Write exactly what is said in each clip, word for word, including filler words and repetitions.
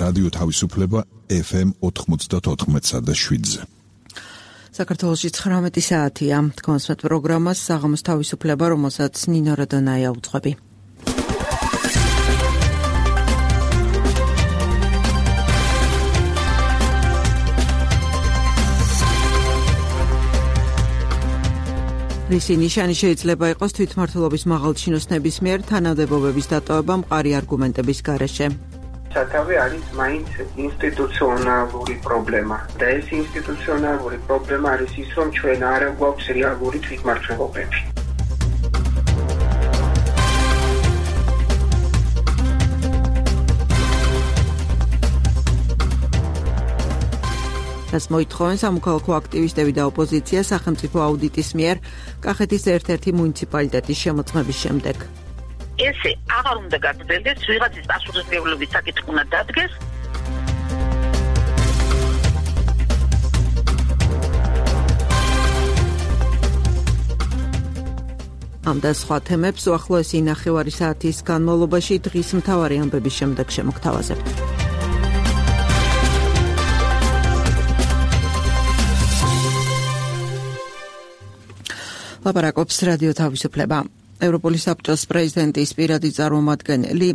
რადიო თავისუფლება ეფ ემ ოთხმოცდაოთხ და შვიდზე. საქართველოში ცხრამეტი საათია. თქვენსმეთ პროგრამას საღამოს თავისუფლება, რომელსაც ნინო როდონაია უძღვები. რისი ნიშანი შეიძლება იყოს თვითმმართველობის მაღალჩინოსნების მიერ თანამდებობების დატოვება მყარი არგუმენტების გარეშე. სათავე არის მაინც ინსტიტუციონალური პრობლემა. და ეს ინსტიტუციონალური პრობლემა არის ის, რომ ჩვენ არ გვაქვს რეალური თვითმმართველობები. რაც მოითხოვენ სამოქალაქო აქტივისტები და ოპოზიცია სახელმწიფო აუდიტის მიერ კახეთის ერთ-ერთი მუნიციპალიტეტის შემოწმების შემდეგ. ესე აღარ უნდა გაგრძელდეს, ვიღაცის პასუხისმგებლობის საკითხი უნდა დადგეს. ამ და სხვა თემებს უახლოესი ნახევარი საათის განმავლობაში დღის მთავარი ამბების შემდეგ შემოგთავაზებთ. ლაპარაკობს რადიო თავისუფლება. ევროპული საბჭოს პრეზიდენტის პირადი წარმომადგენელი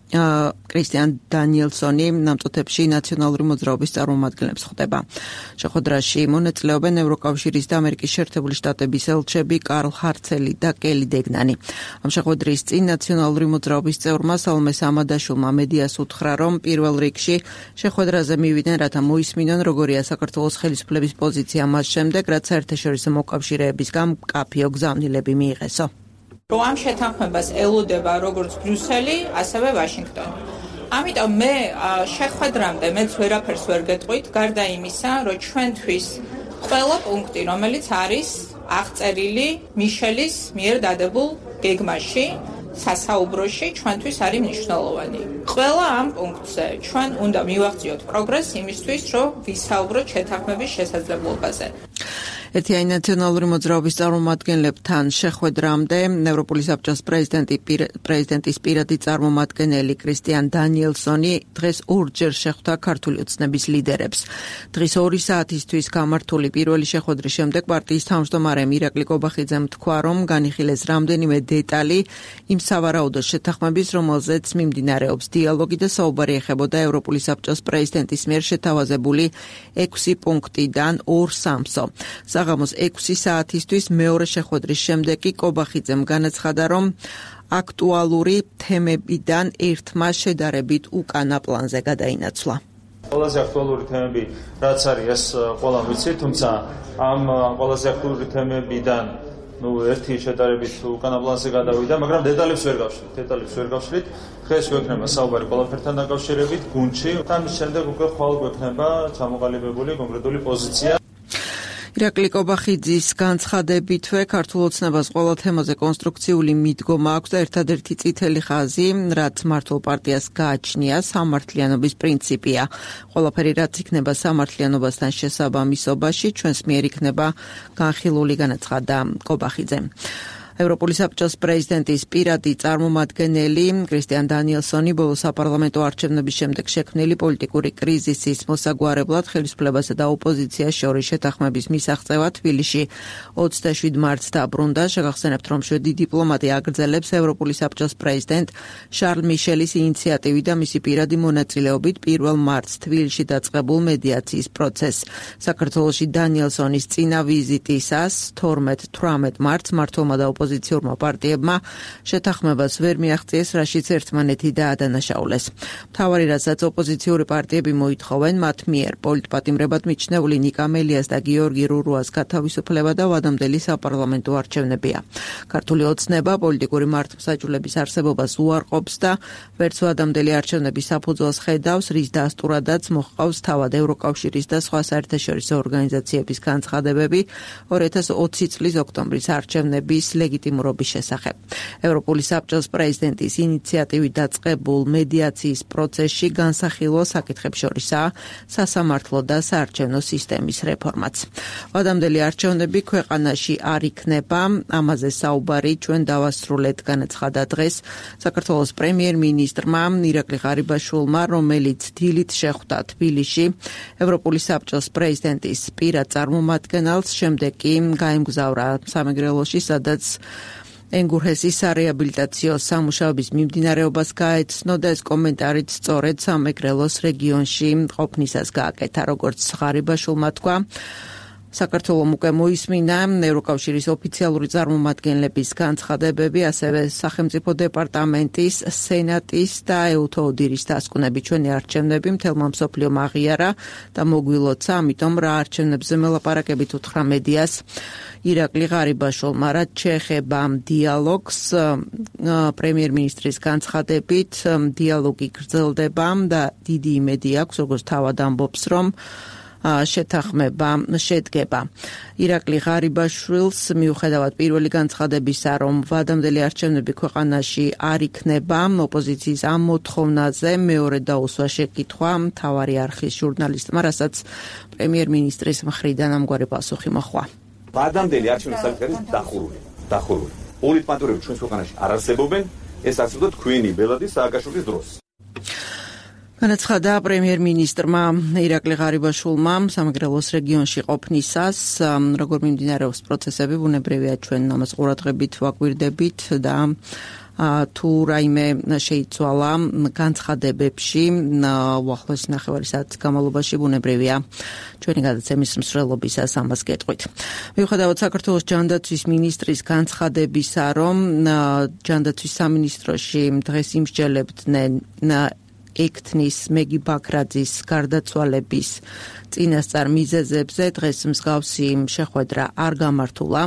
კრისტიან დანიელსონი ნამწუთებში ნაციონალური მოძრაობის წარმომადგენლებს ხვდება. შეხვედრაში მონაწილეობენ ევროკავშირის და ამერიკის შეერთებული შტატების ელჩები კარლ ჰარცელი და კელი დეგნანი. ამ შეხვედრის წინ ნაციონალური მოძრაობის წევრმა სალომე სამადაშვილმა მედიას უთხრა, რომ პირველ რიგში შეხვედრაზე მივიდნენ, რათა მოისმინონ, როგორია საქართველოს ხელისუფლების პოზიცია მას შემდეგ, რაც საერთაშორისო მოკავშირეებისგან მკაფიო გზავნილები მიიღესო. რომ ამ შეთანხმებას ელოდება როგორც ბრიუსელი, ასევე ვაშინგტონი. ამიტომ მე შეხვედრამდე მეც ვერაფერს ვერ გეტყვით, გარდა იმისა, რომ ჩვენთვის ყველა პუნქტი, რომელიც არის აღწერილი მიშელის მიერ დადებულ გეგმაში, სასაუბროში, ჩვენთვის არის მნიშვნელოვანი. ყველა ამ პუნქტზე ჩვენ უნდა მივაღწიოთ პროგრესს იმისთვის, რომ ვისაუბროთ შეთანხმების შესაძლებლობაზე. ერთიანი ნაციონალური მოძრაობის წარმომადგენლებთან შეხვედრამდე ევროპული საბჭოს პრეზიდენტი პრეზიდენტის პირადი წარმომადგენელი კრისტიან დანიელსონი დღეს ორჯერ შეხვდა ქართული ოცნების ლიდერებს. დღის ორი საათისთვის გამართული პირველი შეხვედრის შემდეგ პარტიის თავმჯდომარემ ირაკლი კობახიძემ თქვა, რომ განიხილეს რამდენიმე დეტალი იმ სავარაუდო შეთანხმების, რომელზეც მიმდინარეობს დიალოგი და საუბარი ეხებოდა ევროპული საბჭოს პრეზიდენტის მიერ შეთავაზებული ექვსი პუნქტიდან ორ სამსო. საღამოს ექვსი საათისთვის მეორე შეხვედრის შემდეგ კი კობახიძემ განაცხადა, რომ აქტუალური თემებიდან ერთმა შედარებით უკანა პლანზე გადაინაცვლა. ყველაზე აქტუალური თემები რაც არის, ეს ყველამ ვიცით, თუმცა ამ ყველაზე აქტუალური თემებიდან ნუ ერთი შედარებით უკანა პლანზე გადავიდა, მაგრამ დეტალებს ვერ გავშლით, დეტალებს ვერ გავშლით. დღეს გვექნება საუბარი ყველაფერთან დაკავშირებით გუნდში, ამის შემდეგ უკვე ხვალ გვექნება ჩამოყალიბებული კონკრეტული პოზიცია. ირაკლი კობახიძის განცხადებითვე ქართულ ოცნებას ყველა თემაზე კონსტრუქციული მიდგომა აქვს და ერთადერთი წითელი ხაზი, რაც მართლ პარტიას გააჩნია, სამართლიანობის პრინციპია. ყველაფერი, რაც იქნება სამართლიანობასთან შესაბამისობაში, ჩვენს მიერ იქნება განხილული, განაცხადა კობახიძემ. ევროპული საბჭოს პრეზიდენტის პირადი წარმომადგენელი კრისტიან დანიელსონი ბოლო საპარლამენტო არჩევნების შემდეგ შექმნილი პოლიტიკური კრიზისის მოსაგვარებლად ხელისუფლებასა და ოპოზიციას შორის შეთანხმების მისაღწევად თბილისში ოცდაშვიდ მარტს დაბრუნდა. შეგახსენებთ, რომ შვედი დიპლომატი აგრძელებს ევროპული საბჭოს პრეზიდენტ შარლ მიშელის ინიციატივით და მისი პირადი მონაწილეობით პირველ მარტს თბილისში დაწყებულ მედიაციის პროცესს. საქართველოში დანიელსონის წინა ვიზიტისას თორმეტ თვრამეტ მარტს მმართველმა და ოპოზიციურმა პარტიებმა შეთანხმებას ვერ მიაღწიეს, რაშიც ერთმანეთი დაადანაშაულეს. მთავარი, რასაც ოპოზიციური პარტიები მოითხოვენ, მათ მიერ პოლიტპატიმრებად მიჩნეული ნიკა მელიას და გიორგი რურუას გათავისუფლება და ვადამდელი საპარლამენტო არჩევნებია. ქართული ოცნება პოლიტიკური მართლმსაჯულების არსებობას უარყოფს და ვერც ვადამდელი არჩევნების საფუძველს ხედავს, რის დასტურადაც მოჰყავს თავად ევროკავშირის და სხვა საერთაშორისო ორგანიზაციების განცხადებები ორი ათას ოცი წლის ოქტომბრის არჩევნების ლეგიტიმურობის შესახებ. ევროპული საბჭოს პრეზიდენტის ინიციატივით დაწყებულ მედიაციის პროცესში განსახილო საკითხებს შორისაა სასამართლო და საარჩევნო სისტემის რეფორმაც. Ვადამდელი არჩევნები ქვეყანაში არ იქნება, ამაზე საუბარი ჩვენ დავასრულეთ, განაცხადა დღეს საქართველოს პრემიერ-მინისტრმა ირაკლი ღარიბაშვილმა, რომელიც დილით შეხვდა თბილისში ევროპული საბჭოს პრეზიდენტის პირად წარმომადგენელს, შემდეგ კი გაემგზავრა სამეგრელოში, სადაც ენგურჰესისარეაბილიტაციო სამუშაოების მიმდინარეობას გაეცნო და ეს კომენტარიც სწორედ სამეგრელოს რეგიონში ყოფნისას გააკეთა, როგორც ღარიბაშვილმა თქვა. საქართველოს უკვე მოისმინა ევროკავშირის ოფიციალური წარმომადგენლების განცხადებები, ასევე სახელმწიფო დეპარტამენტის, სენატის და ეუთოუდირის დასკვნები. ჩვენი არჩევნები მთელმა მსოფლიომ აღიარა და მოგვილოცა, ამიტომ რა არჩევნებზე მელაპარაკებით უთხრა მედიას ირაკლი ღარიბაშვილმა, რაც შეეხება დიალოგს, პრემიერ-მინისტრის განცხადებით დიალოგი გრძელდება და დიდი იმედი აქვს, როგორც თავად ამბობს, რომ შეთანხმება შედგება. ირაკლი ღარიბაშვილს მიუხედავად პირველი განცხადებისა, რომ ვადამდელი არჩევნები ქვეყანაში არ იქნება, ოპოზიციის ამ მოთხოვნაზე მეორე დაუსვა შეკითხვა მთავარი არხის ჟურნალისტმა, რასაც პრემიერ-მინისტრის მხრიდან ამგვარი პასუხი მოჰყვა. ვადამდელი არჩევნების საკითხი დახურული, დახურული. პოლიტმატურები ჩვენს ქვეყანაში არ არსებობენ, ეს არსებობდა თქვენი ბელადის სააკაშვილის დროს. განაცხადა პრემიერ-მინისტრმა ირაკლი ღარიბაშვილმა სამეგრელოს რეგიონში ყოფნისას, როგორ მიმდინარეობს პროცესები, ბუნებრივია ჩვენ ამას ყურადღებით ვაკვირდებით და თუ რაიმე შეიცვალა განცხადებებში უახლოესი ნახევარი საათის განმავლობაში, ბუნებრივია ჩვენი გადაცემის მსვლელობისას ამას გეტყვით. მიუხედავად საქართველოს ჯანდაცვის მინისტრის განცხადებისა, რომ ჯანდაცვის სამინისტროში დღეს იმსჯელებდნენ ექთნის მეგი ბაქრაძის გარდაცვალების წინასწარ მიზეზებზე, დღეს მსგავსი შეხვედრა არ გამართულა.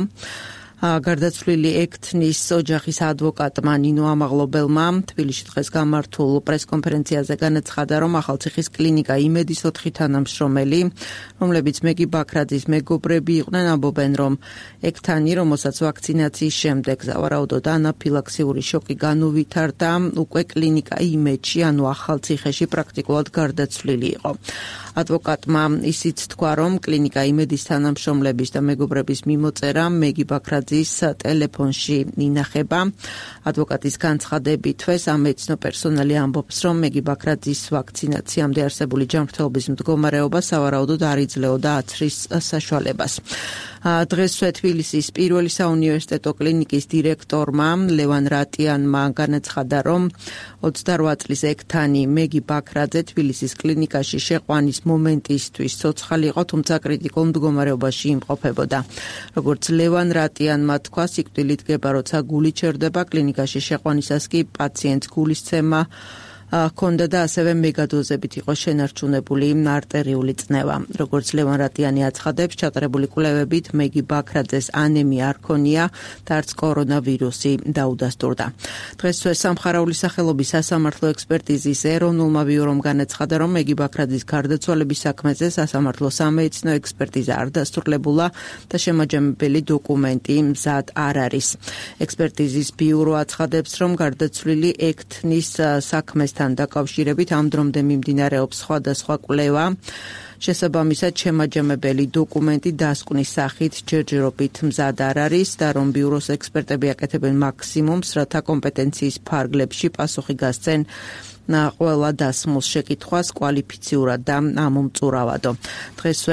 გარდაცვლილი ექთნის ოჯახის ადვოკატმა ნინო ამაღლობელმა თბილისში დღეს გამართულ პრესკონფერენციაზე განაცხადა, რომ ახალციხის კლინიკა იმედის ოთხი თანამშრომელი, რომლებიც მეგი ბაქრაძის მეგობრები იყვნენ, ამბობენ, რომ ექთანი, რომელსაც ვაქცინაციის შემდეგ სავარაუდოდ ანაფილაქსიური შოკი განუვითარდა, უკვე კლინიკა იმედში, ანუ ახალციხეში პრაქტიკულად გარდაცვლილი იყო. ადვოკატმა ისიც თქვა, რომ კლინიკა იმედის თანამშრომლების და მეგობრების მიმოწერა მეგი ბაქრაძის ტელეფონში ინახება. ადვოკატის განცხადებით თვეს ამეცნო პერსონალი ამბობს, რომ მეგი ბაქრაძის ვაქცინაციამდე არსებული ჯანმრთელობის მდგომარეობა სავარაუდოდ არ იძლეოდა აცრის საშუალებას. დღესვე თბილისის პირველი საუნივერსიტეტო კლინიკის დირექტორმა ლევან რატიანმა განაცხადა, რომ ოცდარვა წლის ექთანი მეგი ბაქრაძე თბილისის კლინიკაში შეყვანის მომენტისთვის ცოცხალი იყო, თუმცა კრიტიკულ მდგომარეობაში იმყოფებოდა. როგორც ლევან რატიანმა თქვა, სიკვდილით გება, როცა გული ჩერდება, კლინიკაში შეყვანისას კი პაციენტს გულისცემა ჰქონდა და ასევე მეგადოზებით იყო შენარჩუნებული არტერიული წნევა. როგორც ლევან რატიანი აცხადებს, ჩატარებული კვლევებით მეგი ბაქრაძეს ანემია არ ჰქონია და არც კორონავირუსი დაუდასტურდა. დღესვე სამხარაულის სახელობის სასამართლო ექსპერტიზის ეროვნულმა ბიურომ განაცხადა, რომ მეგი ბაქრაძის გარდაცვალების საქმეზე სასამართლო სამეცნიერო ექსპერტიზა არ დასრულებულა და შემაჯამებელი დოკუმენტი მზად არ არის. ექსპერტიზის ბიურო აცხადებს, რომ გარდაცვლილი ექთნის საქმეს დაკავშირებით ამ დრომდე მიმდინარეობს სხვადასხვა კვლევა. შესაბამისად, შემაჯამებელი დოკუმენტი დასკვნის სახით ჯერჯერობით მზად არ არის და რომ ბიუროს ექსპერტები აკეთებენ მაქსიმუმს, რათა კომპეტენციის ფარგლებში პასუხი გასცენ ყველა დასმულ შეკითხვას კვალიფიციურად და ამომწურავადო. დღესვე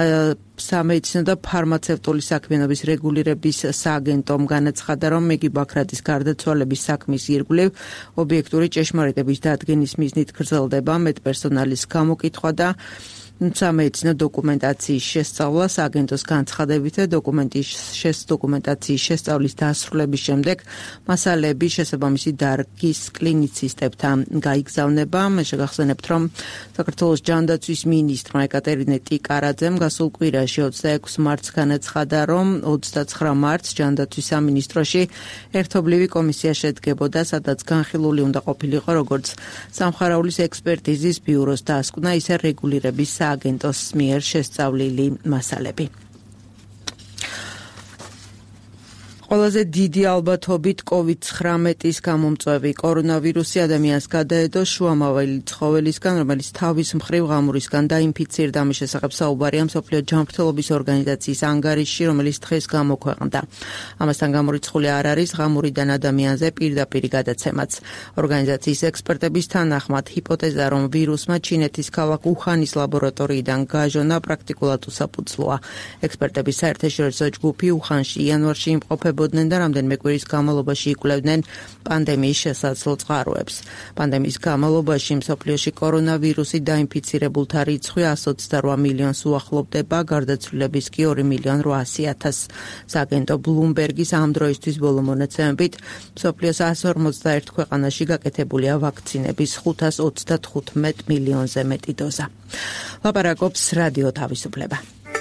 სამედიცინო და ფარმაცევტული საქმიანობის რეგულირების სააგენტომ განაცხადა, რომ მეგი ბაქრაძის გარდაცვალების საქმის ირგვლივ ობიექტური ჭეშმარიტების დადგენის მიზნით გრძელდება მეტპერსონალის გამოკითხვა და სამედიცინო დოკუმენტაციის შესწავლა. სააგენტოს განცხადებით, დოკუმენტის დოკუმენტაციის შესწავლის დასრულების შემდეგ მასალები შესაბამისი დარგის კლინიცისტებთან გაიგზავნება. მე შეგახსენებთ, რომ საქართველოს ჯანდაცვის მინისტრმა ეკატერინე ტიკარაძემ გასულ კვირაში ოცდაექვსი მარტს განაცხადა, რომ ოცდაცხრა მარტს ჯანდაცვის სამინისტროში ერთობლივი კომისია შედგებოდა, სადაც განხილული უნდა ყოფილიყო როგორც სამხარაულის ექსპერტიზის ბიუროს დასკვნა, ისე რეგულირების აგენტოს მიერ შესწავლილი მასალები. ყველაზე დიდი ალბათობით კოვიდ ცხრამეტის გამომწვევი კორონავირუსი ადამიანს გადაედო შუამავალი ცხოველისგან, რომელიც თავის მხრივ ღამურისგან დაინფიცირდა. ამის შესახებ საუბარია მსოფლიო ჯანმრთელობის ორგანიზაციის ანგარიშში, რომელიც დღეს გამოქვეყნდა. ამასთან გამორიცხული არ არის ღამურიდან ადამიანზე პირდაპირ გადაცემაც. ორგანიზაციის ექსპერტების თანახმად ჰიპოთეზა, რომ ვირუსმა ჩინეთის ქალაქ უხანის ლაბორატორიიდან გაჟონა, პრაქტიკულად უსაფუძვლოა. ექსპერტების საერთაშორისო ჯგუფი უხანში იანვარში იმყოფებოდნენ და რამდენიმე კვირის განმავლობაში იკვლევდნენ პანდემიის შესაძლო წყაროებს. პანდემიის განმავლობაში მსოფლიოში კორონავირუსით დაინფიცირებულთა რიცხვი εκατს ოცდარვაი მილიონს უახლოვდება, გარდაცვლილების კი ორი მილიონი რვაასი ათასი. სააგენტო ბლუმბერგის ამ დროისთვის ბოლო მონაცემებით მსოფლიოს εκατს ორმოცდაერთ ქვეყანაში გაკეთებულია ვაქცინების ხუთას ოცდათხუთმეტ მილიონზე მეტი დოზა. ლაპარაკობს რადიო თავისუფლება.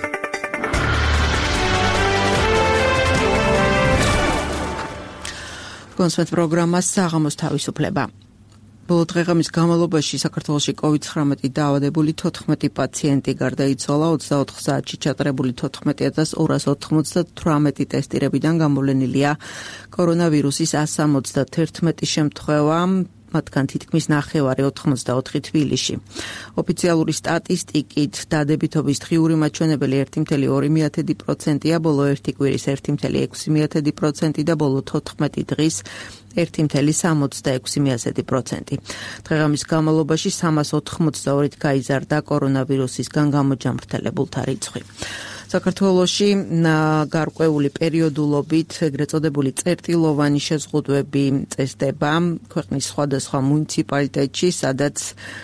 კონსვეთ პროგრამას საღამოს თავისუფლება. ბოლო დღეღამის განმავლობაში საქართველოში კოვიდ ცხრამეტი დაავადებული თოთხმეტი პაციენტი გარდაიცვალა, ოცდაოთხ საათში ჩატარებული თოთხმეტი ათას ორას ოთხმოცდათვრამეტი ტესტირებიდან გამოვლენილია კორონავირუსის ასს ოცდათერთმეტი შემთხვევა. მათგან თითქმის ნახევარი ოთხმოცდაოთხი თბილისში. ოფიციალური სტატისტიკით დადებითობის დღიური მაჩვენებელი ერთი კoma ორი პროცენტია, ბოლო ერთი კვირის ერთი კoma ექვსი პროცენტი და ბოლო თოთხმეტი დღის ერთი კoma სამოცდაექვსი პროცენტი. დღეღამის განმავლობაში სამას ოთხმოცდაორით გაიზარდა კორონავირუსისგან გამოჯამრთელებულთა რიცხვი. საქართველოში გარკვეული პერიოდულობით ეგრეთ წოდებული წერტილოვანი შეზღუდვები წესდება ქვეყნის სხვადასხვა მუნიციპალიტეტში, სადაც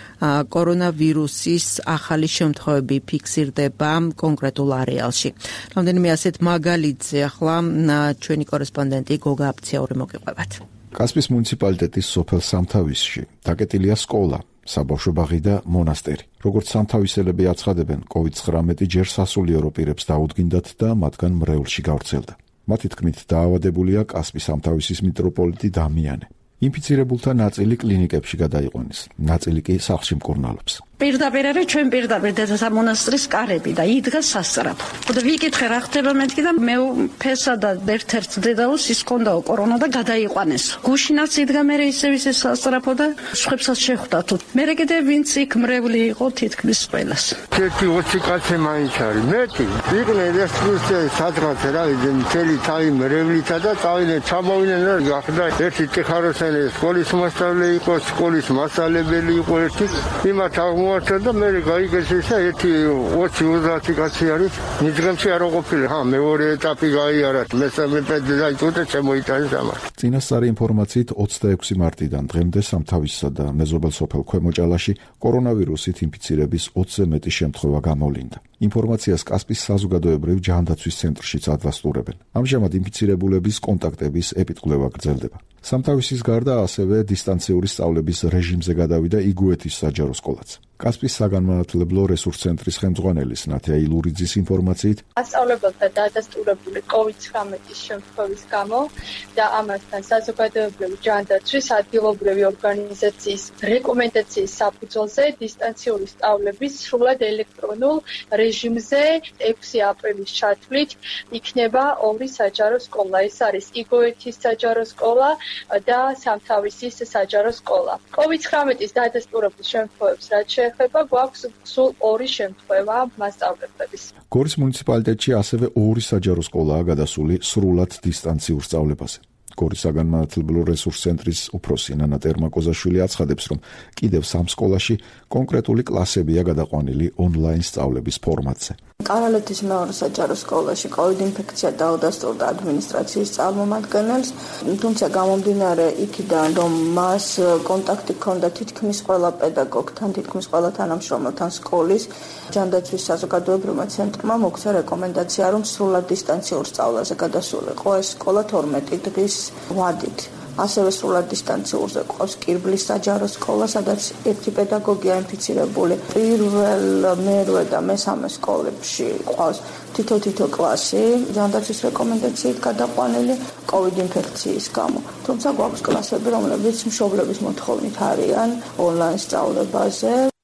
კორონავირუსის ახალი შემთხვევები ფიქსირდება კონკრეტულ არეალში. რამდენიმე ასეთ მაგალითზე ახლა ჩვენი კორესპონდენტი გოგა აფციაური მოგიყვებათ. კასპის მუნიციპალიტეტის სოფელ სამთავისში დაკეტილია სკოლა, საბავშვო ბაღი და მონასტერი. როგორც სამთავისელები აცხადებენ, კოვიდ ცხრამეტი ჯერ სასულიერო პირებს დაუდგინდათ და მათგან მრევლში გავრცელდა. მათი თქმით, დაავადებულია კასპის სამთავისის მიტროპოლიტი დამიანე. ინფიცირებულთა ნაწილი კლინიკებში გადაიყვანეს, ნაწილი კი სახლში მკურნალობს. პირდაპირ არის ჩვენ პირდაპირ დედათა მონასტრის კარები და იდგა სასწრაფო. და ვიკითხე რა ხდება მეთქი და მე ფესა და ერთ-ერთ დედაოს ის კონდაო კორონა და გადაიყვანეს. გუშინაც იდგა მე ისევ ისე სასწრაფო და სხვებსაც შეხვდა თუ. მე კიდე ვინც იქ მრევლი იყო თითქმის ყველას. ერთი ოცი კაცი მაინც არის. მეტი ვიყნე ეს პრუსე სადღაც რა ვიძენ მთელი თავი მრევლითა და წავიდნენ ჩამოვიდნენ და გახდა ერთი ტიხაროსანი სკოლის მასწავლებელი იყო, სკოლის მასწავლებელი იყო ერთი იმათ და მე გაიგეს ერთი ოცი ოცდაათი კაცი არის. ნიძღემში არ ყოფილი. ჰა, მეორე ეტაპი გაიარა. მესამე პედე დაიწყო შემოიტანეს ამას. წინასწარი ინფორმაციით ოცდაექვსი მარტიდან დღემდე სამთავისსა და მეზობელ სოფელ ქვემოჭალაში კორონავირუსით ინფიცირების ოცზე მეტი შემთხვევა გამოვლინდა. ინფორმაციას კასპის საზოგადოებრივ ჯანდაცვის ცენტრშიც ადასტურებენ. ამჟამად ინფიცირებულების კონტაქტების ეპიდკვლევა გრძელდება. სამთავისის გარდა ასევე დისტანციური სწავლების რეჟიმზე გადავიდა იგუეთის საჯარო სკოლაც. კასპის საგანმანათლებლო რესურს ცენტრის ხელმძღვანელის ნათია ილურიძის ინფორმაციით, ასწავლებელთა დადასტურებული კოვიდ ცხრამეტის შემთხვევის გამო და ამასთან საზოგადოებრივი ჯანდაცვის ადგილობრივი ორგანიზაციის რეკომენდაციის საფუძველზე დისტანციური სწავლების სრულად ელექტრონულ რეჟიმზე ექვსი აპრილის ჩათვლით იქნება ორი საჯარო სკოლა. ეს არის იგოეთის საჯარო სკოლა და სამთავისის საჯარო სკოლა. კოვიდ ცხრამეტის დადასტურებულ შემთხვევებს რაც ეხება, გვაქვს სულ ორი შემთხვევა მასწავლებლების. გორის მუნიციპალიტეტში ასევე ორი საჯარო სკოლაა გადასული სრულად დისტანციურ სწავლებაზე. გორის საგანმანათლებლო რესურს ცენტრის უფროსი ნანა ტერმაკოზაშვილი აცხადებს, რომ კიდევ სამ სკოლაში კონკრეტული კლასებია გადაყვანილი ონლაინ სწავლების ფორმატზე. კარალეთის მეორე საჯარო სკოლაში კოვიდ ინფექცია დაუდასტურდა ადმინისტრაციის წარმომადგენელს, თუმცა გამომდინარე იქიდან, რომ მას კონტაქტი ჰქონდა თითქმის ყველა პედაგოგთან, თითქმის ყველა თანამშრომელთან სკოლის, ჯანდაცვის საზოგადოებრივმა ცენტრმა მოგვცა რეკომენდაცია, რომ სრულად დისტანციურ სწავლაზე გადასულიყო ეს სკოლა თორმეტი დღის ვადით. ასევე სრულად დისტანციურზე ყავს კირბლის საჯარო სკოლა, სადაც ერთი პედაგოგია ინფიცირებული. პირველ, მერვე და მესამე სკოლებში ყავს თითო-თითო კლასი, ჯანდაცვის რეკომენდაციით გადაყვანილი კოვიდ ინფექციის გამო. თუმცა გვაქვს კლასები, რომლებიც მშობლების მოთხოვნით არიან ონლაინ სწავლებაზე.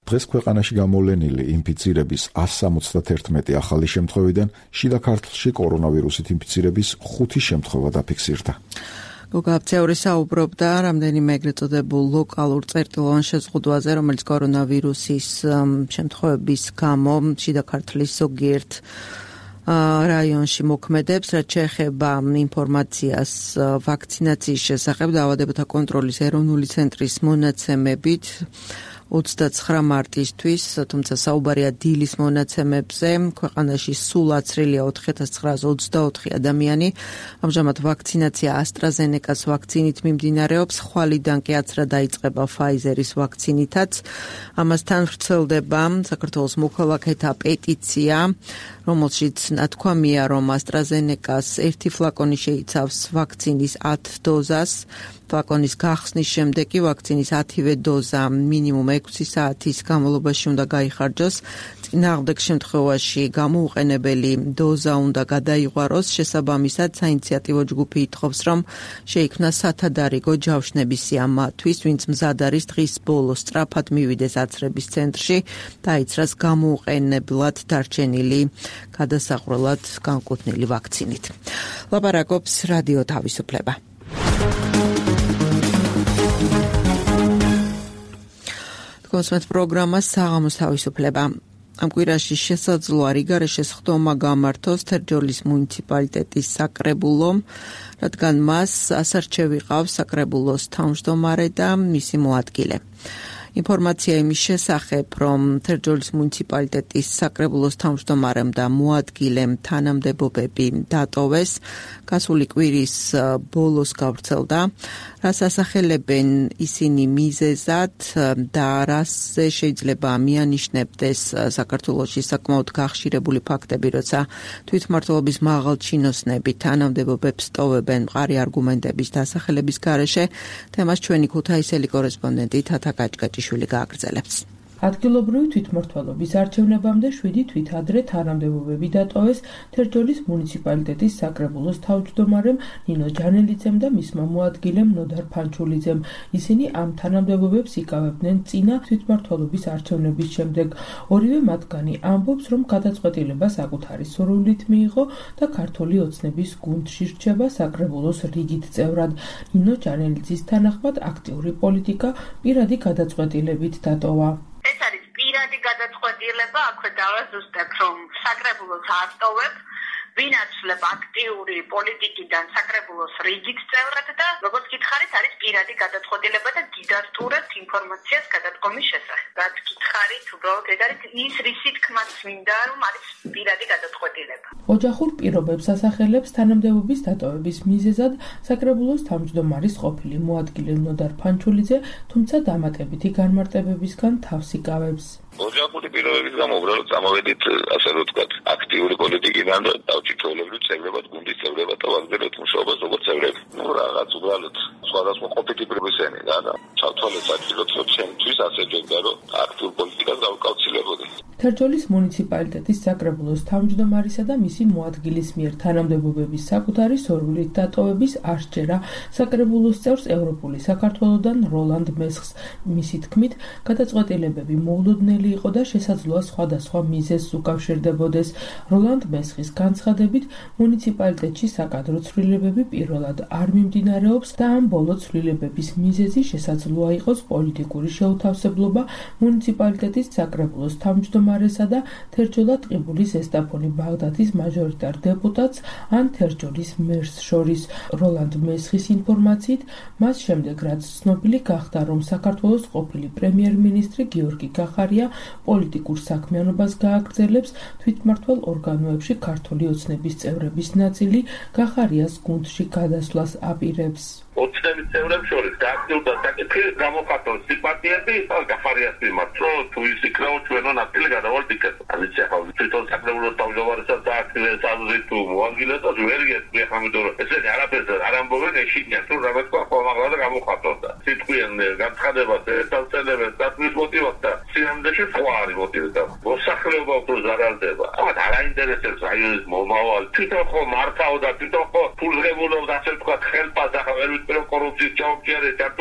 დღეს ქვეყანაში გამოვლენილი ინფიცირების one seventy-one ახალი შემთხვევიდან შიდა ქართლში კორონავირუსით ინფიცირების ხუთი შემთხვევა დაფიქსირდა. გოგაბცევრი საუბრობდა რამდენიმე ეგრეთ წოდებულ ლოკალურ წერტილოვან შეზღუდვაზე, რომელიც კორონავირუსის შემთხვევების გამო შიდა ქართლის ზოგიერთ რაიონში მოქმედებს, რაც შეეხება ინფორმაციას ვაქცინაციის შესახებ დაავადებათა კონტროლის ეროვნული ცენტრის მონაცემებით ოცდაცხრა მარტისთვის, თუმცა საუბარია დილის მონაცემებზე, ქვეყანაში სულ აცრილია ოთხი ათას ცხრაასა ოცდაოთხი ადამიანი. ამჟამად ვაქცინაცია AstraZeneca-ს ვაქცინით მიმდინარეობს, ხვალიდან კი აცრა დაიწყება Pfizer-ის ვაქცინითაც. ამასთან ვრცელდება საქართველოს მოქალაქეთა პეტიცია, რომელშიც ნათქვამია, რომ AstraZeneca-ს ერთი ფლაკონი შეიცავს ვაქცინის ათ დოზას. ფლაკონის გახსნის შემდეგ კი ვაქცინის ათივე დოზა მინიმუმ ექვსი საათის განმავლობაში უნდა გაიხარჯოს. წინააღმდეგ შემთხვევაში გამოუყენებელი დოზა უნდა გადაიღვაროს. შესაბამისად, საინიციატივო ჯგუფი ითხოვს, რომ შეიქმნას სათადარიგო ჯავშნების სია მათთვის, ვინც მზად არის დღის ბოლოს სწრაფად მივიდეს აცრების ცენტრში, დაიცრას გამოუყენებლად დარჩენილი გადასახვრელად განკუთვნილი ვაქცინით. ლაპარაკობს რადიო თავისუფლება. კონსმეთ პროგრამა საღამოს თავისუფლება. ამ კვირაში შესაძლოა რიგარეშეს ხდომა გამართოს თერჯოლის მუნიციპალიტეტის საკრებულო, რადგან მას ასარჩევი ყავს საკრებულოს თავმჯდომარე და მისი მოადგილე. ინფორმაცია იმის შესახებ, რომ თერჯოლის მუნიციპალიტეტის საკრებულოს თავმჯდომარემ და მოადგილემ თანამდებობები დატოვეს, გასული კვირის ბოლოს გავრცელდა, რას ასახელებენ ისინი მიზეზად და რასზე შეიძლება მიანიშნებდეს საქართველოში საკმაოდ გახშირებული ფაქტები, როცა თვითმმართველობის მაღალჩინოსნები თანამდებობებს ტოვებენ მყარი არგუმენტების დასახელების გარეშე. თემას ჩვენი ქუთაისელი კორესპონდენტი თათა კაჭკაჭიშვილი გააგრძელებს. ადგილობრივი თვითმმართველობის არჩევნებამდე შვიდი თვით ადრე თანამდებობები დატოვეს თერჯოლის მუნიციპალიტეტის საკრებულოს თავმჯდომარემ ნინო ჯანელიძემ და მისმა მოადგილემ ნოდარ ფანჩულიძემ. ისინი ამ თანამდებობებს იკავებდნენ წინა თვითმმართველობის არჩევნების შემდეგ. ორივე მათგანი ამბობს, რომ გადაწყვეტილება საკუთარი სურვილით მიიღო და ქართული ოცნების გუნდში რჩება საკრებულოს რიგით წევრად. ნინო ჯანელიძის თანახმად აქტიური პოლიტიკა პირადი გადაწყვეტილებით დატოვა. ეს არის პირადი გადაწყვეტილება, აქვე დავაზუსტებ, რომ საკრებულოს არტოვებ, ვინ აცლებ აქტიური პოლიტიკიდან საკრებულოს რიგით წევრად და როგორც გითხარით, არის პირადი გადაწყვეტილება და დიდასტურებთ ინფორმაციას გადადგომის შესახებ. რაც გითხარით, უბრალოდ ეს არის ის რისი თქმაც მინდა, რომ არის პირადი გადაწყვეტილება. ოჯახურ პირობებს ასახელებს თანამდებობის დატოვების მიზეზად საკრებულოს თავმჯდომარის ყოფილი მოადგილე ნოდარ ფანჩულიძე, თუმცა დამატებითი განმარტებებისგან თავს იკავებს. ოჯახური პირობების გამო უბრალოდ წამოვედით, ასე რომ ვთქვათ, აქტიური პოლიტიკიდან და დავჭიროლებრივ წევრებად, გუნდის წევრებად და ვაგრძელებთ მუშაობას როგორც წევრები. ნუ რაღაც უბრალოდ სხვადასხვა ყოფილი პირობისენი და და ჩავთვალეთ საჭიროდ ჩვენთვის ასე ჯობდა, რომ აქტიურ პოლიტიკას გავკავშირებოდი. თერჯოლის მუნიციპალიტეტის საკრებულოს თავმჯდომარისა და მისი მოადგილის მიერ თანამდებობების საკუთარი სურვილით დატოვების აღჭერა საკრებულოს წევრს ევროპული საქართველოდან როლანდ მესხს. მისი თქმით, გადაწყვეტილებები მოულოდნელი იყო და შესაძლოა სხვადასხვა მიზეზს უკავშირდებოდეს. როლანდ მესხის განცხადებით, მუნიციპალიტეტში საკადრო ცვლილებები პირველად არ მიმდინარეობს და ამ ბოლო ცვლილებების მიზეზი შესაძლოა იყოს პოლიტიკური შეუთავსებლობა მუნიციპალიტეტის საკრებულოს თავმჯდომარესა და თერჯოლა ტყიბულის ესტაფონი ბაღდათის მაჟორიტარ დეპუტატს ან თერჯოლის მერს შორის. როლანდ მესხის ინფორმაციით, მას შემდეგ რაც ცნობილი გახდა, რომ საქართველოს ყოფილი პრემიერ-მინისტრი გიორგი გახარია პოლიტიკურ საქმიანობას გააგრძელებს, თვითმმართველ ორგანოებში ქართული ოცნების წევრების ნაწილი გახარიას გუნდში გადასვლას აპირებს. ოცნების წევრებს შორის გააგრძელდა საკითხი გამოხატოს სიმპათიები გახარიას მიმართ, რომ თუ ის იქნაო ჩვენო ნაწილი გადავალთ იქეთ. ამით ახლა თვითონ საკრებულოს თავმჯდომარესაც დააქტივეს აზრი თუ მოადგილებას ვერ გეტყვი ახლა იმიტომ რომ ესენი არაფერს არ ამბობენ, ეშინიათ თუ რაღაც ყოყმაღლა და გამოხატოს და სიტყვიან განცხადებას ესწავლებენ საქმის მოტივად და სინამდვილეში სხვა არის მოტივი და მოსახლეობა უფრო ზარალდება. ამათ არ აინტერესებს რაიონის მომავალი, თვითონ ხო მართავდა, თვითონ ხო ფულღებულობდა, ასე ვთქვათ, ხელფას ახლა ვერ ვიტყვი რომ კორუფციის ჯაობში არის ჩართული.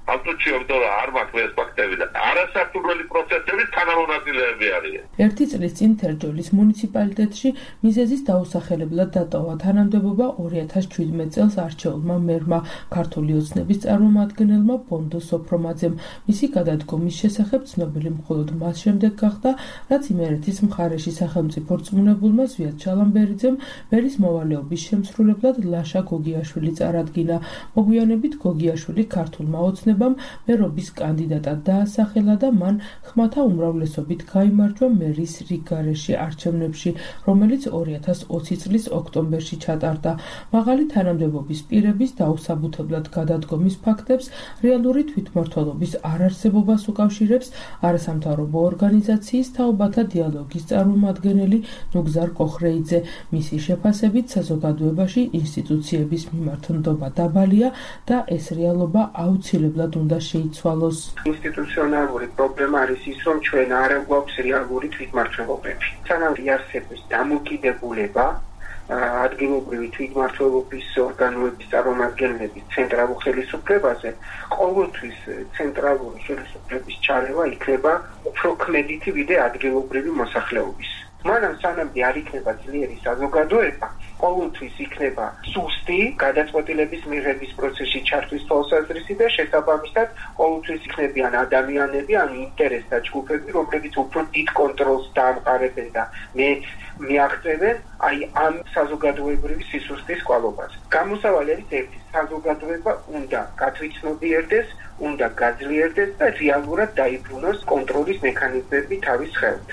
ავტოჩი იმიტომ რომ არ მაქვს ეს ფაქტები და არასაკუთრებელი პროცესების თანამონაწილეები არიან. ერთი წლის წინ თერჯოლის მუნიციპალიტეტში მიზეზის დაუსახელებლად დატოვა თანამდებობა ორი ათას შვიდმეტ წელს არჩეულმა მერმა ქართული ოცნების წარმომადგენელმა ბონდო სოფრომაძემ. მისი გადადგომის შესახებ ცნობილი მხოლოდ მას შემდეგ გახდა, რაც იმერეთის მხარეში სახელმწიფო რწმუნებულმა ზვიად ჩალამბერიძემ მერის მოვალეობის შემსრულებლად ლაშა გოგიაშვილი წარადგინა. მოგვიანებით გოგიაშვილი ქართულმა ოცნებამ მერობის კანდიდატად დაასახელა და მან ხმათა უმრავლესობით გაიმარჯვა მერის რიგგარეშე არჩევნებში, რომელიც ორი ათას ოცი წლის ოქტომბერში ჩატარდა. მაღალი თანამდებობის პირების დაუსაბუთებლად გადადგომის ფაქტებს რეალური თვითმმართველობის არარსებობას უკავშირებს არასამთავრობო ორგანიზაციის თაობათა დიალოგის წარმომადგენელი ნუგზარ კოხრეიძე. მისი შეფასებით საზოგადოებაში ინსტიტუციების მიმართ ნდობა დაბალია და ეს რეალობა აუცილებლად უნდა შეიცვალოს. ინსტიტუციონალური პრობლემა არის ის, რომ ჩვენ არ გვაქვს რეალური თვითმმართველობები. სანამ იარსების დამოკიდებულება ადგილობრივი თვითმმართველობის ორგანოების წარმომადგენლების ცენტრალურ ხელისუფლებაზე, ყოველთვის ცენტრალური ხელისუფლების ჩარევა იქნება უფრო ქმედითი ვიდრე ადგილობრივი მოსახლეობის. მაგრამ სანამ არ იქნება ძლიერი საზოგადოება, ყოველთვის იქნება სუსტი გადაწყვეტილების მიღების პროცესში ჩართვის თვალსაზრისი და შესაბამისად ყოველთვის იქნებიან ადამიანები, ან ინტერესთა ჯგუფები, რომლებიც უფრო დიდ კონტროლს დაამყარებენ და მეც მიაღწევენ აი ამ საზოგადოებრივი სისუსტის კვალობაზე. გამოსავალი არის ერთი, საზოგადოება უნდა გათვითცნობიერდეს, უნდა გაძლიერდეს და რეალურად დაიბრუნოს კონტროლის მექანიზმები თავის ხელთ.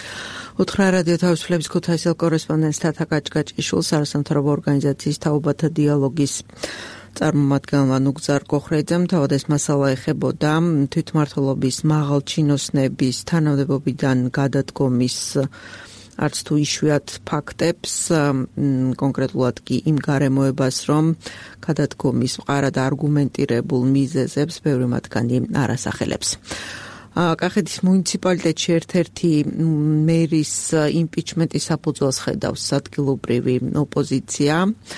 უთხრა რადიო თავისუფლების ქუთაისელ კორესპონდენტს თათა კაჭკაჭიშვილს არასამთავრობო ორგანიზაციის თაობათა დიალოგის წარმომადგენელმა ნუგზარ კოხრეიძემ თავად ეს მასალა ეხებოდა თვითმმართველობის მაღალჩინოსნების თანამდებობიდან გადადგომის არც თუ იშვიათ ფაქტებს, კონკრეტულად კი იმ გარემოებას, რომ გადადგომის მყარად არგუმენტირებულ მიზეზებს ბევრი მათგანი არ ასახელებს. კახეთის მუნიციპალიტეტში ერთ-ერთი მერის იმპიჩმენტის საფუძველს ხედავს ადგილობრივი ოპოზიცია.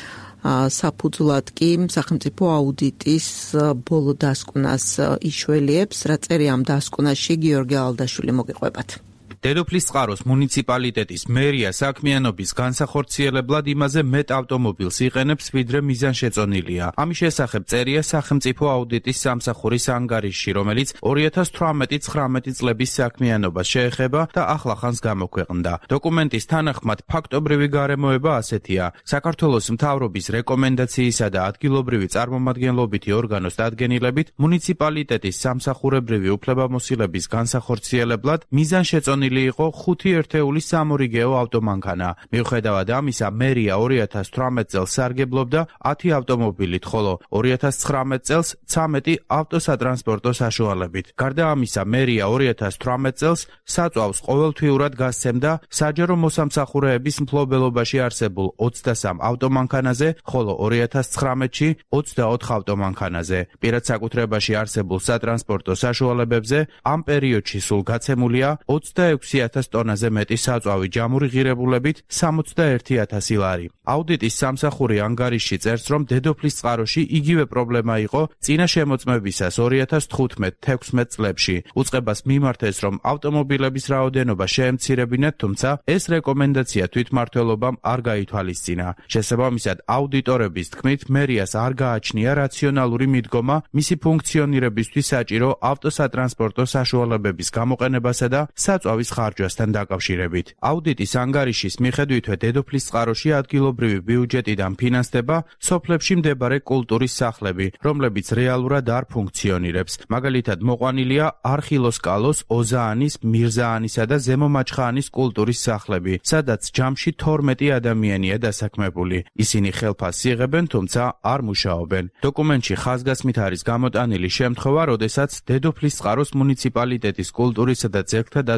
საფუძვლად კი სახელმწიფო აუდიტის ბოლო დასკვნას იშველიებს, რა წერია ამ დასკვნაში გიორგი ალდაშვილი მოგიყვებათ. დედოფლის წყაროს მუნიციპალიტეტის მერია საქმიანობის განსახორციელებლად იმაზე მეტ ავტომობილს იყენებს, ვიდრე მიზანშეწონილია. ამის შესახებ წერია სახელმწიფო აუდიტის სამსახურის ანგარიშში, რომელიც ორი ათას თვრამეტი ცხრამეტი წლების საქმიანობას შეეხება და ახლახანს გამოქვეყნდა. დოკუმენტის თანახმად ფაქტობრივი გარემოება ასეთია: საქართველოს მთავრობის რეკომენდაციისა და ადგილობრივი წარმომადგენლობითი ორგანოს დადგენილებით მუნიციპალიტეტის სამსახურებრივი უფლებამოსილების განსახორციელებლად მიზანშეწონილი იყო ხუთი ერთეულის სამორიგეო ავტომანქანა. მიუხედავად ამისა, მერია ორი ათას თვრამეტ წელს სარგებლობდა ათი ავტომობილით, ხოლო ორი ათას ცხრამეტ წელს ცამეტი ავტოსატრანსპორტო საშუალებით. გარდა ამისა, მერია ორი ათას თვრამეტ წელს საწვავს ყოველთვიურად გასცემდა საჯარო მოსამსახურეების მფლობელობაში არსებულ ოცდასამ ავტომანქანაზე, ხოლო ორი ათას ცხრამეტში ოცდაოთხ ავტომანქანაზე. პირად საკუთრებაში არსებულ სატრანსპორტო საშუალებებზე ამ პერიოდში სულ გაცემულია ოცდაექვსი ათას ტონაზე მეტი საწვავი ჯამური ღირებულებით სამოცდაერთი ათასი ლარი. აუდიტის სამსახური ანგარიშში წერს, რომ დედოფლის წყაროში იგივე პრობლემა იყო წინა შემოწმებისას ორი ათას თხუთმეტ თექვსმეტ წლებში. უწყებას მიმართეს, რომ ავტომობილების რაოდენობა შეემცირებინათ, თუმცა ეს რეკომენდაცია თვითმმართველობამ არ გაითვალისწინა. შესაბამისად, აუდიტორების თქმით, მერიას არ გააჩნია რაციონალური მიდგომა მისი ფუნქციონირებისთვის საჭირო ავტოსატრანსპორტო საშუალებების გამოყენებასა და საწვავის ხარჯვასთან დაკავშირებით. აუდიტის ანგარიშის მიხედვითვე დედოფლის წყაროში ადგილობრივი ბიუჯეტიდან ფინანსდება სოფლებში მდებარე კულტურის სახლები, რომლებიც რეალურად არ ფუნქციონირებს. მაგალითად, მოყვანილია არხილოს კალოს, ოზაანის, მირზაანისა და ზემო მაჩხაანის კულტურის სახლები, სადაც ჯამში თორმეტი ადამიანია დასაქმებული. ისინი ხელფასს იღებენ, თუმცა არ მუშაობენ. დოკუმენტში ხაზგასმით არის გამოტანილი შემთხვევა, როდესაც დედოფლის წყაროს მუნიციპალიტეტის კულტურისა და ძეგლთა დაცვის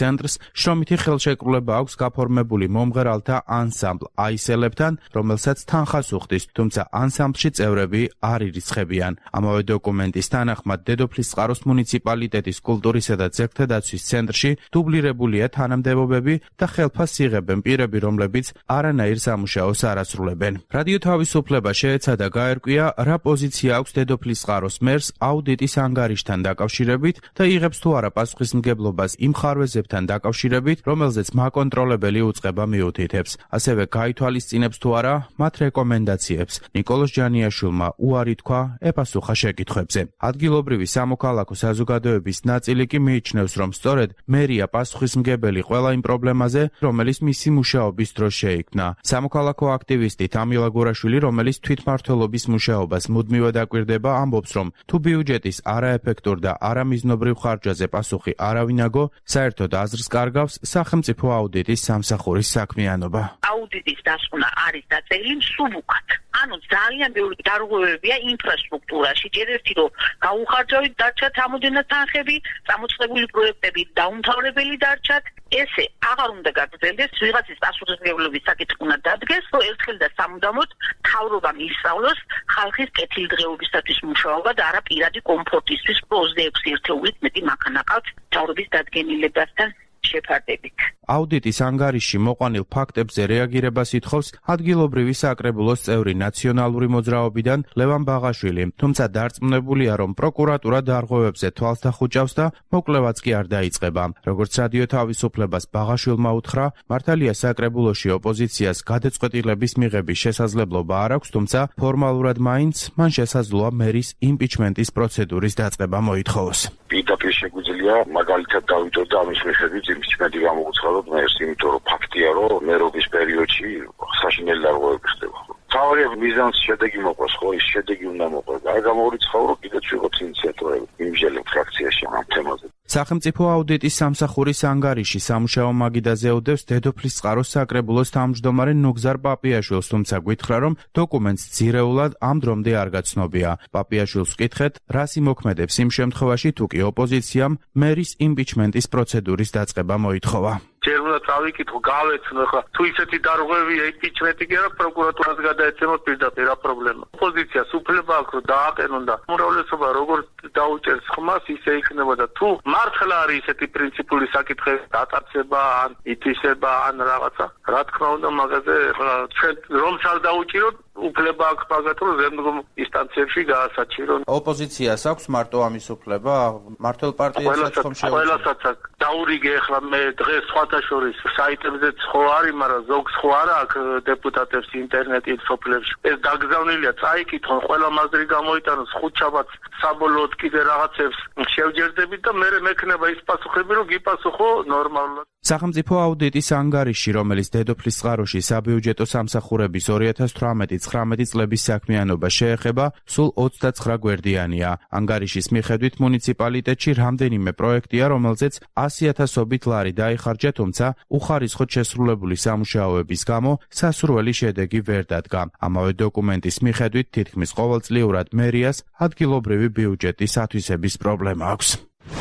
ცენტრს შრომითი ხელშეკრულება აქვს გაფორმებული მომღერალთა ანსამბლ აისელებთან, რომელსაც თანხას უხდის, თუმცა ანსამბლში წევრები არ ირიცხებიან. ამავე დოკუმენტის თანახმად დედოფლისწყაროს მუნიციპალიტეტის კულტურისა და ძეგლთა დაცვის ცენტრში დუბლირებულია თანამდებობები და ხელფასს იღებენ პირები, რომლებიც არანაირ სამუშაოს არ ასრულებენ. რადიო თავისუფლება შეეცადა გაერკვია, რა პოზიცია აქვს დედოფლისწყაროს მერს აუდიტის ანგარიშთან დაკავშირებით და იღებს თუ არა პასუხისმგებლობას იმ ხარვეზებთან დაკავშირებით, რომელზეც მაკონტროლებელი უწყება მიუთითებს. ასევე გაითვალისწინებს თუ არა მათ რეკომენდაციებს. ნიკოლოზ ჯანიაშვილმა უარი თქვა ეპასუხა შეკითხვებზე. ადგილობრივი სამოქალაქო საზოგადოების ნაწილი კი მიიჩნევს, რომ სწორედ მერია პასუხისმგებელი ყველა იმ პრობლემაზე, რომელიც მისი მუშაობის დროს შეიქმნა. სამოქალაქო აქტივისტი თამილა გურაშვილი, რომელიც თვითმმართველობის მუშაობას მუდმივად აკვირდება, ამბობს, რომ თუ ბიუჯეტის არაეფექტურ და არამიზნობრივ ხარჯაზე პასუხი არავინაგო, საერთოდ აზრს კარგავს სახელმწიფო აუდიტის სამსახურის საქმიანობა. აუდიტის დასკვნა არის დაწერილი მსუბუქად. ანუ ძალიან ბევრი დარღვევებია ინფრასტრუქტურაში. ჯერ ერთი რომ გაუხარჯავით დარჩათ ამოდენა თანხები, წამოწყებული პროექტები დაუმთავრებელი დარჩათ. ესე აღარ უნდა გაგრძელდეს, ვიღაცის პასუხისმგებლობის საკითხი უნდა დადგეს, რომ ერთხელ და სამუდამოდ მთავრობამ ისწავლოს ხალხის კეთილდღეობისათვის მუშაობა და არა პირადი კომფორტისთვის ოცდაექვსი ერთეულით მეტი მანქანა ყავთ მთავრობის დადგენილებასთან შეფარდებით. აუდიტის ანგარიში მოყვანილ ფაქტებზე რეაგირებას ითხოვს ადგილობრივი საკრებულოს წევრი ნაციონალური მოძრაობიდან ლევან ბაღაშვილი, თუმცა დარწმუნებულია, რომ პროკურატურა დარღვევებზე თვალს დახუჭავს და მოკვლევაც კი არ დაიწყება. როგორც რადიო თავისუფლებას ბაღაშვილმა უთხრა, მართალია საკრებულოში ოპოზიციას გადაწყვეტილების მიღების შესაძლებლობა არ აქვს, თუმცა ფორმალურად მაინც მან შესაძლოა მერის იმპიჩმენტის პროცედურის დაწყება მოითხოვოს. პირდაპირ შეგვიძლია მაგალითად დავიტოვოთ და ამის მიხედვით იმპიჩმენტი გამოგუცხადოთ მერს, იმიტომ რომ ფაქტია, რომ მერობის პერიოდში საშინელი დარღვევები ხდება. თავი მიზანს შედეგი მოყვას, ხო, ის შედეგი უნდა მოყვას. არ გამორიცხავ, რომ კიდეც ვიღოთ ინიციატორები იმჟელებ ფრაქციაში ამ თემაზე. სახელმწიფო აუდიტის სამსახურის ანგარიში სამუშაო მაგიდაზე უდევს დედოფლისწყაროს საკრებულოს თავმჯდომარე ნუგზარ პაპიაშვილს, თუმცა გითხრა, რომ დოკუმენტს ძირეულად ამ დრომდე არ გაცნობია. პაპიაშვილს ვკითხეთ, რას იმოქმედებს იმ შემთხვევაში, თუ კი ოპოზიციამ მერის იმპიჩმენტის პროცედურის დაწყება მოითხოვა. ჯერ უნდა წავიკითხო, გავეცნო ხა თუ ისეთი დარღვევია იმპიჩმენტი კი არა, პროკურატურას გადაეცემოთ პირდაპირ რა პრობლემა. ოპოზიციას უფლება აქვს რომ დააყენონ და უმრავლესობა როგორც დაუჭერს ხმას, ისე იქნება და თუ მართლა არის ესეთი პრინციპული საკითხები, დატაცება ან ითვისება ან რაღაცა, რა თქმა უნდა მაგაზე ჩვენ რომს არ დაუჭიროთ, უფლება აქვს მაგათ რომ ზემდგომ ინსტანციებში გაასაჩირონ. ოპოზიციას აქვს მარტო ამის უფლება, მართლ პარტიასაც ხომ შეუძლია. ყველასაც აქვს. დაურიგე ახლა მე დღეს სხვათა შორის საიტებზე ხო არის, მაგრამ ზოგს ხო არა აქვს დეპუტატებს ინტერნეტით სოფლებში. ეს დაგზავნილია, წაიკითხონ, ყველა მაზრი გამოიტანოს, ხუთშაბათს საბოლოოდ კიდე რაღაცებს შევჯერდებით და მე მექნება ის პასუხები, რომ გიპასუხო ნორმალურად. სახელმწიფო აუდიტის ანგარიში, რომელიც დედოფლისწყაროში საბიუჯეტო სამსახურების ორი ათას თვრამეტი ცხრამეტი წლების საქმიანობა შეეხება, სულ ოცდაცხრა გვერდიანია. ანგარიშის მიხედვით მუნიციპალიტეტში რამდენიმე პროექტია, რომელზეც ასი ათასობით ლარი დაიხარჯა, თუმცა უხარისხოდ შესრულებული სამუშაოების გამო სასურველი შედეგი ვერ დადგა. ამავე დოკუმენტის მიხედვით თითქმის ყოველწლიურად მერიას ადგილობრივი ბიუჯეტის ათვისების პრობლემა აქვს.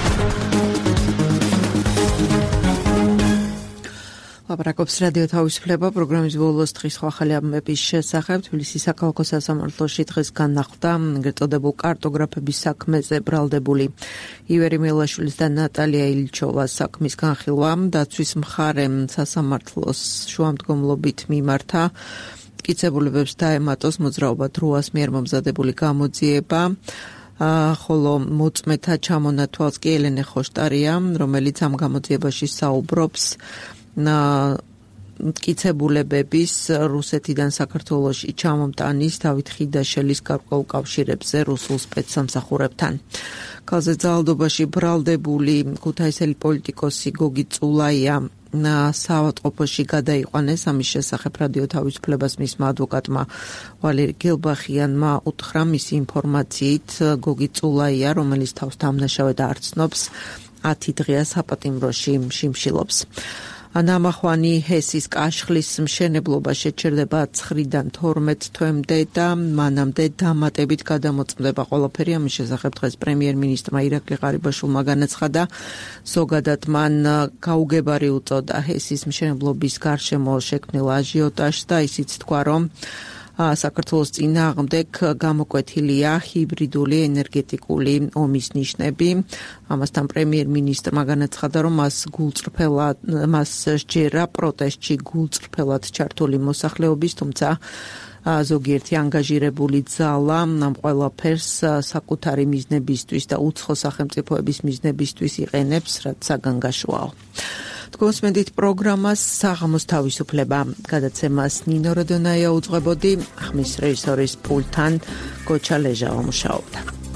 ლაპარაკობს რადიო თავისუფლება პროგრამის ბოლოს დღის ახალი ამბების შესახებ. თბილისის საქალაქო სასამართლოში დღეს განახლდა ეგრეთ წოდებულ კარტოგრაფების საქმეზე ბრალდებული ივერი მილაშვილის და ნატალია ილჩოვას საქმის განხილვა. დაცვის მხარემ სასამართლოს შუამდგომლობით მიმართა მტკიცებულებებს დაემატოს მოძრაობა დროას მიერ მომზადებული გამოძიება. ხოლო მოწმეთა ჩამონათვალს კი ელენე ხოშტარია, რომელიც ამ გამოძიებაში საუბრობს მტკიცებულებების რუსეთიდან საქართველოში ჩამომტანის დავით ხიდაშელის გარკვეულ კავშირებზე რუსულ სპეცსამსახურებთან. ქალზე ძალადობაში ბრალდებული ქუთაისელი პოლიტიკოსი გოგი წულაია საავადმყოფოში გადაიყვანეს. ამის შესახებ რადიო თავისუფლებას მისმა ადვოკატმა ვალერი გელბახიანმა უთხრა, მისი ინფორმაციით გოგი წულაია, რომელიც თავს დამნაშავედ არ ცნობს, ათი დღეა საპატიმროში შიმშილობს. ნამახვანი ჰესის კაშხლის მშენებლობა შეჩერდება ცხრიდან თორმეტ თვემდე და მანამდე დამატებით გადამოწმდება ყველაფერი. ამის შესახებ დღეს პრემიერ-მინისტრმა ირაკლი ყარიბაშვილმა განაცხადა. ზოგადად მან გაუგებარი უწოდა ჰესის მშენებლობის გარშემო შექმნილ აჟიოტაჟს და ისიც თქვა, რომ საქართველოს წინააღმდეგ გამოკვეთილია ჰიბრიდული ენერგეტიკული ომის ნიშნები. ამასთან პრემიერ-მინისტრმა განაცხადა, რომ მას გულწრფელად მას სჯერა პროტესტში გულწრფელად ჩართული მოსახლეობის, თუმცა ზოგიერთი ანგაჟირებული ძალა ამ ყველაფერს საკუთარი მიზნებისთვის და უცხო სახელმწიფოების მიზნებისთვის იყენებს, რაც საგანგაშოა. თქვენსმენდით პროგრამას საღამოს თავისუფლება გადაცემას ნინო როდონაია უძღვებოდი, ხმის რეჟისორის პულტთან გოჩა ლეჟავა მუშაობდა.